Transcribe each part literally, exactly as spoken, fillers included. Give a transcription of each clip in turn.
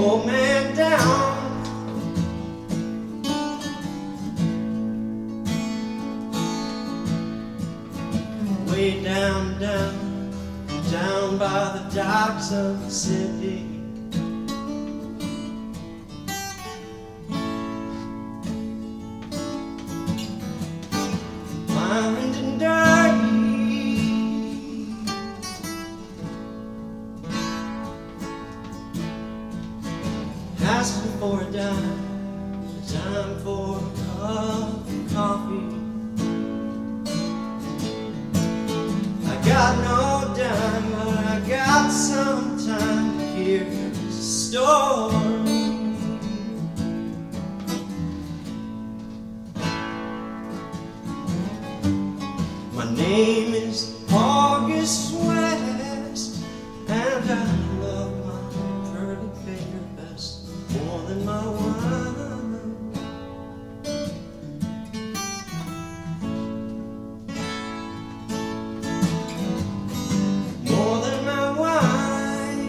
old man down. Way down, down, down by the docks of the city. Blind and dirty, asking for a dime, a dime for a cup of coffee. I got no dime, but I got some time. Here's a story. My name is August West, and I love my pearly finger best more than my wine. More than my wine.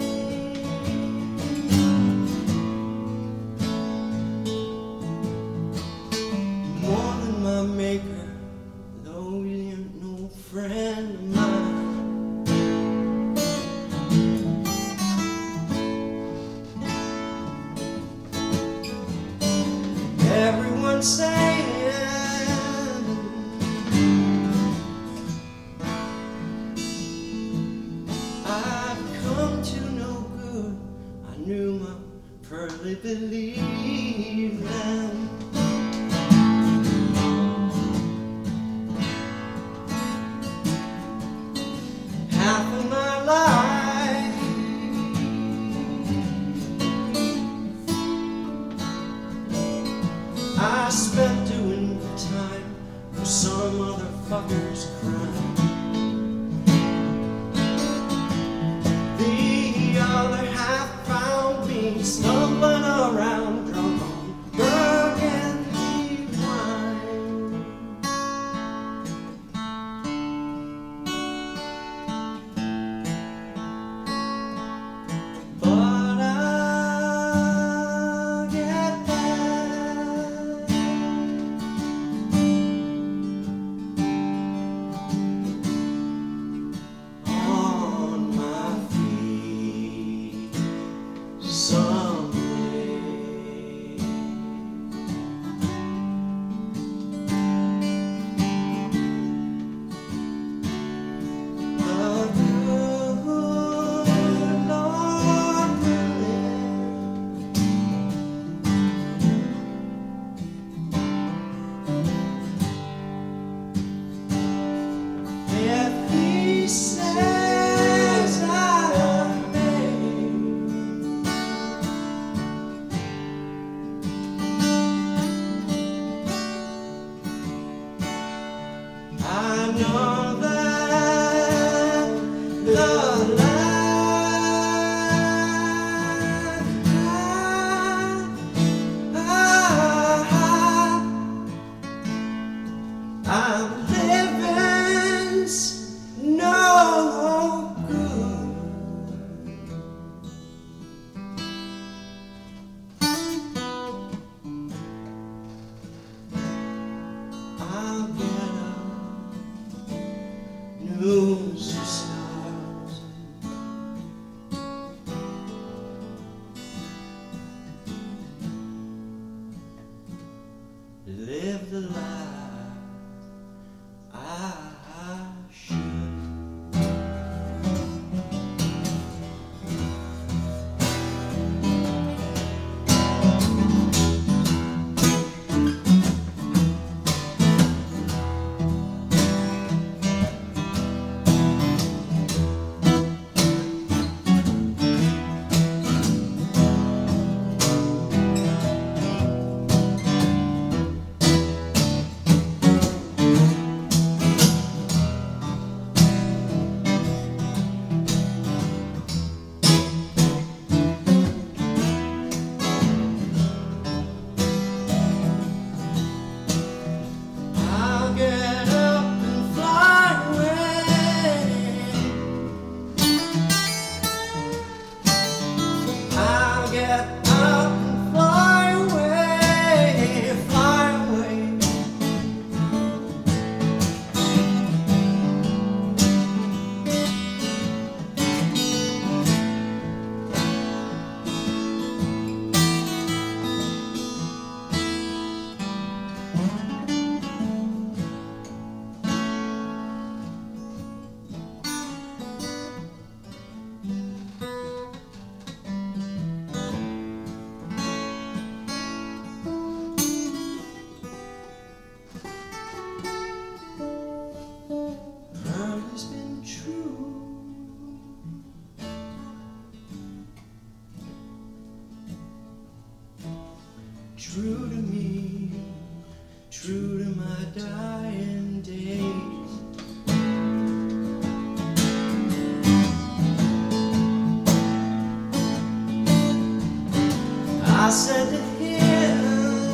More than my maker, though you ain't no friend of mine. Everyone's saying I've come to no good. I knew my pearly believed them. Half of my life I spent doing time for some other fucker's crime. The other half found me stumbling around drunk on burgundy wine. But I'll get back on my feet someday. The good Lord will if He says I may. I know that the land I'm living's no good. I'll get up, news stars. Live the life I should. true to me, true to my dying days. I said to him,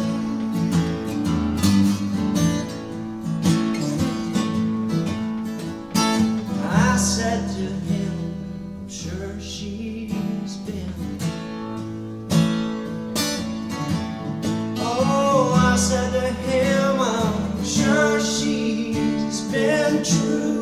I said to him, I'm sure she's been. Oh, I said to him, I'm sure she's been true.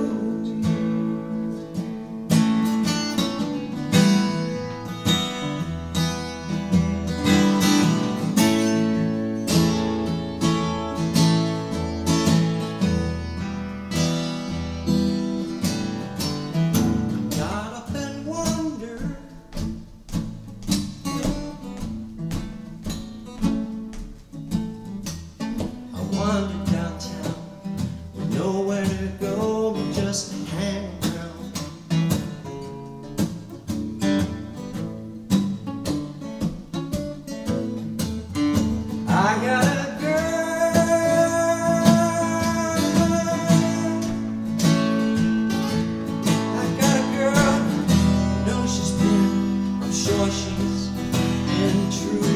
Wandered downtown with nowhere to go but just hang around. I got a girl, I got a girl, I know she's been, I'm sure she's been true.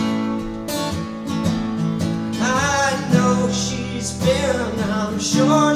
She's been, I'm sure